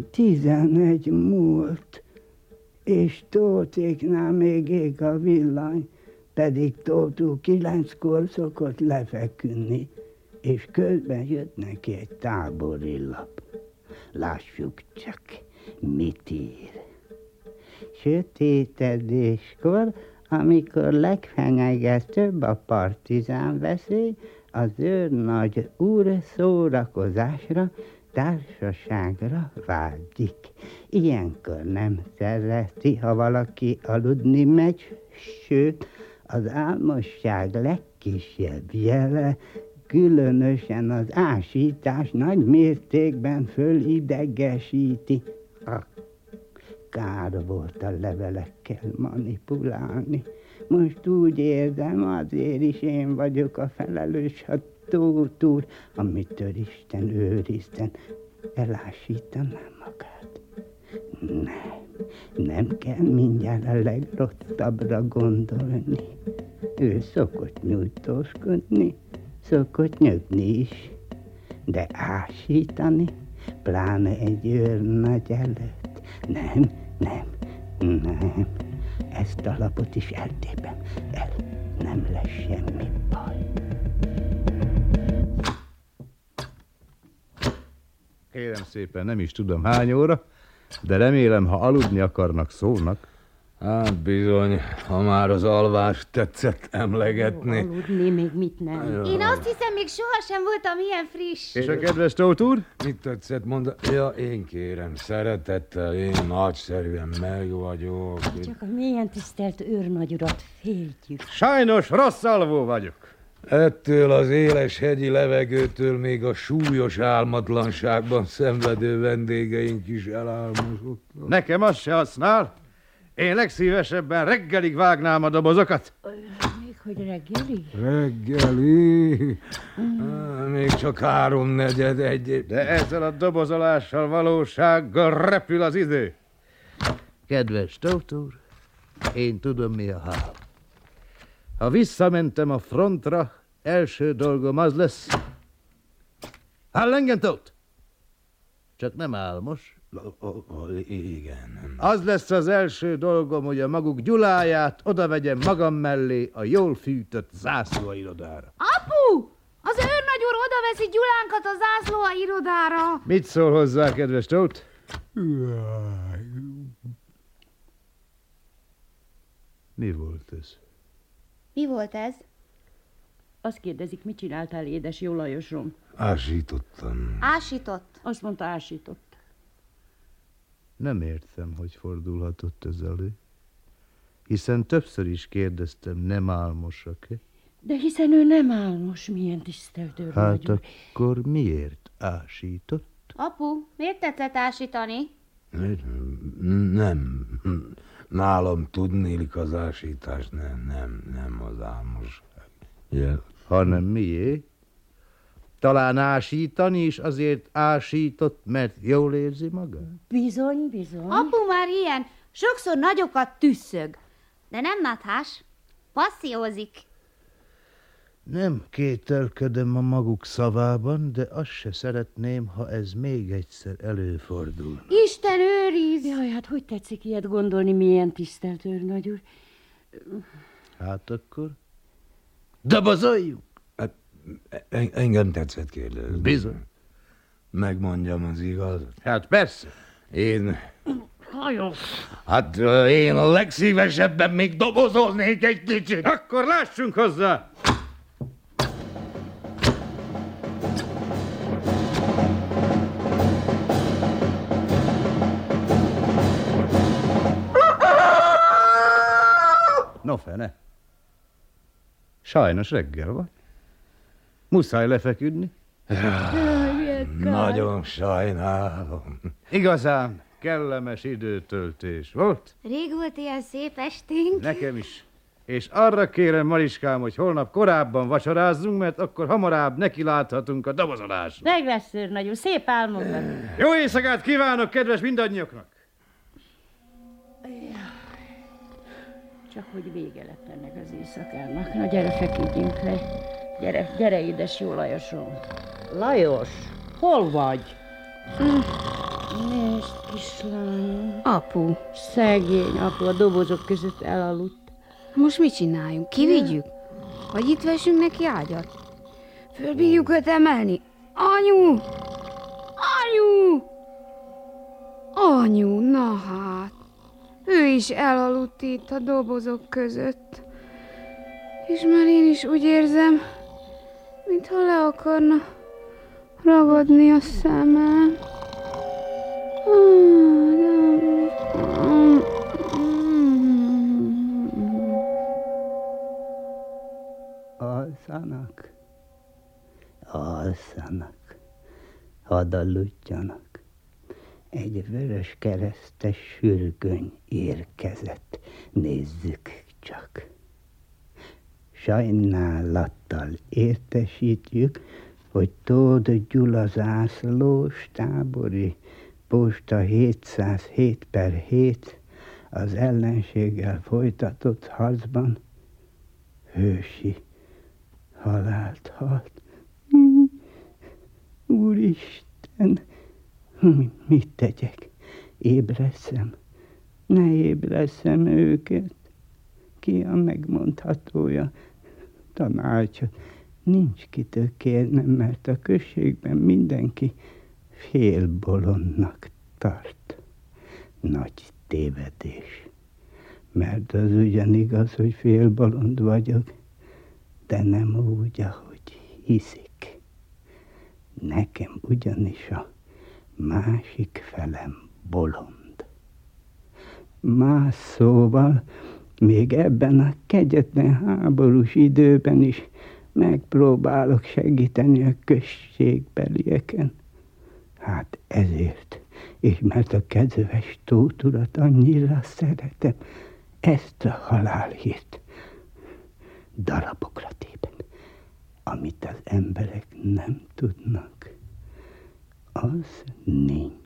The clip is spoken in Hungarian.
11 múlt, és Tótéknál még ég a villany, pedig Tótó 9-kor szokott lefeküdni, és közben jött neki egy tábori lap. Lássuk csak, mit ír. Sötétedéskor, amikor legfenyegetőbb a partizán veszély, az őrnagy úr szórakozásra, társaságra vágyik. Ilyenkor nem szereti, ha valaki aludni megy, sőt, az álmosság legkisebb jele, különösen az ásítás nagy mértékben fölidegesíti. Kár volt a levelekkel manipulálni. Most úgy érzem, azért is én vagyok a felelős, ha Tóth úr, amitől Isten őrizten, elásítaná magát. Nem kell mindjárt a legrosszabbra gondolni. Ő szokott nyújtózkodni, szokott nyögni is, de ásítani, pláne egy őrnagy előtt. Nem, ezt a lapot is eltépem el, nem lesz semmi baj. Kérem szépen, nem is tudom hány óra, de remélem, ha aludni akarnak, szólnak. Hát bizony, ha már az alvást tetszett emlegetni. Aludni még mit nem. Én azt hiszem, még sohasem voltam ilyen friss. És a kedves Tóth úr? Mit tetszett mondani? Ja, én kérem, szeretettel, én nagyszerűen meg vagyok. Csak a mélyen tisztelt őrnagy urat féltjük. Sajnos rossz alvó vagyok. Ettől az éles hegyi levegőtől még a súlyos álmatlanságban szenvedő vendégeink is elálmosodtak. Nekem az se használ. Én legszívesebben reggelig vágnám a dobozokat. Még hogy reggeli? Reggeli? Még csak 3:45. De ezzel a dobozolással, valósággal repül az idő. Kedves Tóth úr, én tudom, mi a hál. Ha visszamentem a frontra, első dolgom az lesz. Hall engem, Tóth? Csak nem álmos. Igen. Az lesz az első dolgom, hogy a maguk Gyuláját oda vegyem magam mellé a jól fűtött zászlóirodára. Apu! Az őrnagy úr oda veszi Gyulánkat a zászlóirodára. Mit szól hozzá, kedves Tóth? Mi volt ez? Mi volt ez? Azt kérdezik, mit csináltál, édes jó Lajosom? Ásítottam. Ásított. Azt mondta, ásított. Nem értem, hogy fordulhatott ez elő. Hiszen többször is kérdeztem, nem álmosak-e? De hiszen ő nem álmos, milyen tisztelt őrnagy Hát úr. akkor miért ásított? Apu, miért tetszett ásítani? Nem. Nálam tudnélik az ásítás, nem az álmosság. Hanem mié? Talán ásítani is azért ásított, mert jól érzi magát? Bizony. Apu már ilyen, sokszor nagyokat tüsszög. De nem nathás, passziózik. Nem kételkedem a maguk szavában, de azt se szeretném, ha ez még egyszer előfordul. Isten őriz! Jaj, hát hogy tetszik ilyet gondolni, milyen tisztelt őrnagy úr? Hát akkor dobozoljuk! Engem tetszett kérdezni. Bizony. Megmondjam az igazat. Hát persze. Én Hajós! Hát én a legszívesebben még dobozolnék egy kicsit. Akkor lássunk hozzá! No fene. Sajnos reggel van. Muszáj lefeküdni. Nagyon sajnálom. Igazán kellemes időtöltés volt. Rég volt ilyen szép esténk. Nekem is. És arra kérem, Mariskám, hogy holnap korábban vacsorázzunk, mert akkor hamarabb nekiláthatunk a dobozolásnak. Meg lesz, őrnagy úr, szép álmodban. Jó éjszakát kívánok, kedves mindannyiaknak! Csak hogy vége lett ennek az éjszakának. Na gyere, feküdjünk le. Gyere, édes jó Lajosom. Lajos, hol vagy? Nézd, kislányom. Apu, Szegény apu a dobozok között elaludt. most mit csináljunk? Kivigyük? Vagy itt vessünk neki ágyat? Fölbírjuk őt emelni? Anyu! Anyu! Anyu, na hát. Ő is elaludt itt a dobozok között. És már én is úgy érzem, mintha le akarna ragadni a szemem. Alszanak, alszanak, hadd aludjanak. Egy vörös keresztes sürgöny érkezett, nézzük csak. Sajnálattal értesítjük, hogy Tóth Gyula zászlós tábori posta 707/7 az ellenséggel folytatott harcban hősi halált halt. Úristen, mit tegyek? Ébresszem? Ne ébresszem őket? Ki a megmondhatója? Tanácsot nincs kitől kérnem, mert a községben mindenki félbolondnak tart. Nagy tévedés. Mert az ugyan igaz, hogy félbolond vagyok, de nem úgy, ahogy hiszik. Nekem ugyanis a másik felem bolond. Más szóval, még ebben a kegyetlen háborús időben is megpróbálok segíteni a községbelieken. Hát ezért, és mert a kedves Tóth Urat annyira szeretem, ezt a halálhírt darabokra tépem, amit az emberek nem tudnak, az nincs.